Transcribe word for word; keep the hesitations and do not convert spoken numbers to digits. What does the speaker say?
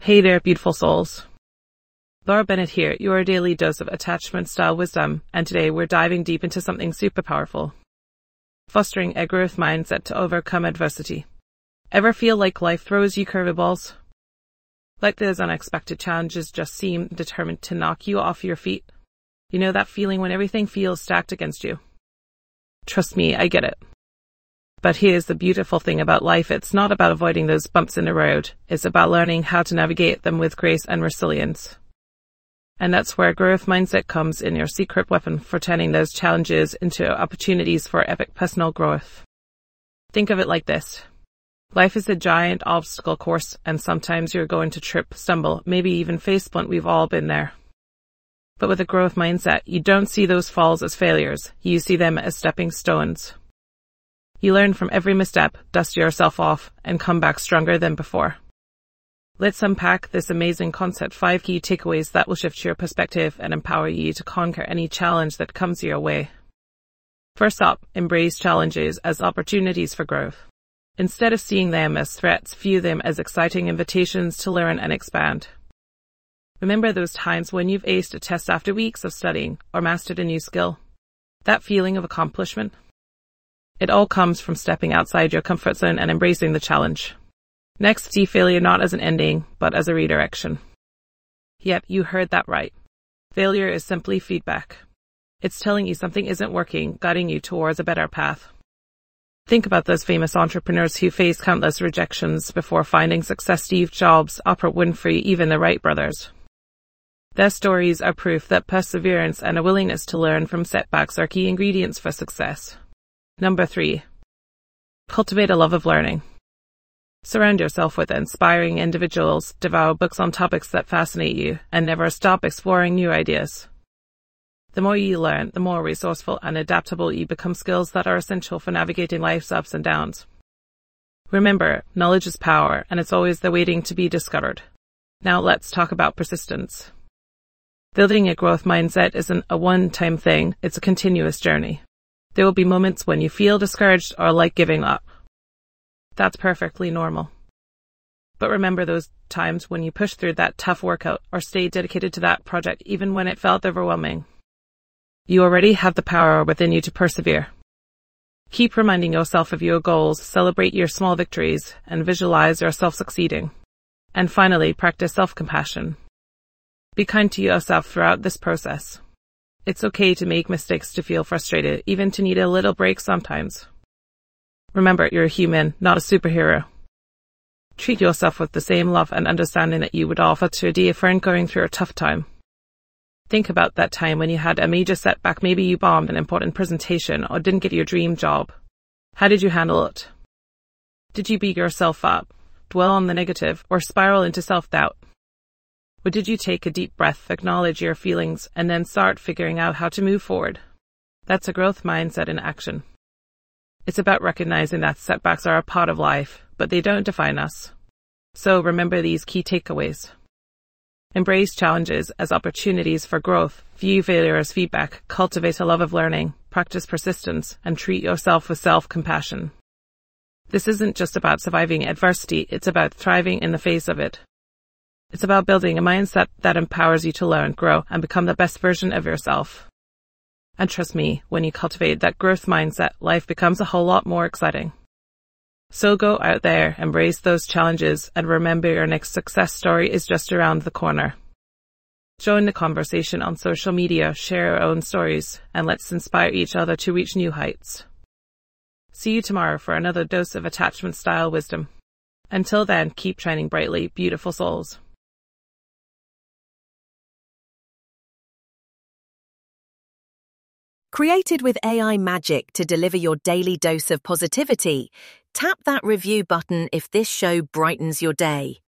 Hey there, beautiful souls. Laura Bennett here, your daily dose of attachment-style wisdom, and today we're diving deep into something super powerful. Fostering a growth mindset to overcome adversity. Ever feel like life throws you curveballs? Like those unexpected challenges just seem determined to knock you off your feet? You know that feeling when everything feels stacked against you? Trust me, I get it. But here's the beautiful thing about life. It's not about avoiding those bumps in the road. It's about learning how to navigate them with grace and resilience. And that's where growth mindset comes in, your secret weapon for turning those challenges into opportunities for epic personal growth. Think of it like this. Life is a giant obstacle course, and sometimes you're going to trip, stumble, maybe even faceplant. We've all been there. But with a growth mindset, you don't see those falls as failures. You see them as stepping stones. You learn from every misstep, dust yourself off, and come back stronger than before. Let's unpack this amazing concept, five key takeaways that will shift your perspective and empower you to conquer any challenge that comes your way. First up, embrace challenges as opportunities for growth. Instead of seeing them as threats, view them as exciting invitations to learn and expand. Remember those times when you've aced a test after weeks of studying or mastered a new skill? That feeling of accomplishment? It all comes from stepping outside your comfort zone and embracing the challenge. Next, see failure not as an ending, but as a redirection. Yep, you heard that right. Failure is simply feedback. It's telling you something isn't working, guiding you towards a better path. Think about those famous entrepreneurs who faced countless rejections before finding success. Steve Jobs, Oprah Winfrey, even the Wright brothers. Their stories are proof that perseverance and a willingness to learn from setbacks are key ingredients for success. Number three. Cultivate a love of learning. Surround yourself with inspiring individuals, devour books on topics that fascinate you, and never stop exploring new ideas. The more you learn, the more resourceful and adaptable you become, skills that are essential for navigating life's ups and downs. Remember, knowledge is power, and it's always there waiting to be discovered. Now let's talk about persistence. Building a growth mindset isn't a one-time thing, it's a continuous journey. There will be moments when you feel discouraged or like giving up. That's perfectly normal. But remember those times when you pushed through that tough workout or stayed dedicated to that project even when it felt overwhelming. You already have the power within you to persevere. Keep reminding yourself of your goals, celebrate your small victories, and visualize yourself succeeding. And finally, practice self-compassion. Be kind to yourself throughout this process. It's okay to make mistakes, to feel frustrated, even to need a little break sometimes. Remember, you're a human, not a superhero. Treat yourself with the same love and understanding that you would offer to a dear friend going through a tough time. Think about that time when you had a major setback. Maybe you bombed an important presentation or didn't get your dream job. How did you handle it? Did you beat yourself up, dwell on the negative, or spiral into self-doubt? Or did you take a deep breath, acknowledge your feelings, and then start figuring out how to move forward? That's a growth mindset in action. It's about recognizing that setbacks are a part of life, but they don't define us. So remember these key takeaways. Embrace challenges as opportunities for growth, view failure as feedback, cultivate a love of learning, practice persistence, and treat yourself with self-compassion. This isn't just about surviving adversity, it's about thriving in the face of it. It's about building a mindset that empowers you to learn, grow, and become the best version of yourself. And trust me, when you cultivate that growth mindset, life becomes a whole lot more exciting. So go out there, embrace those challenges, and remember your next success story is just around the corner. Join the conversation on social media, share your own stories, and let's inspire each other to reach new heights. See you tomorrow for another dose of attachment-style wisdom. Until then, keep shining brightly, beautiful souls. Created with A I magic to deliver your daily dose of positivity, tap that review button if this show brightens your day.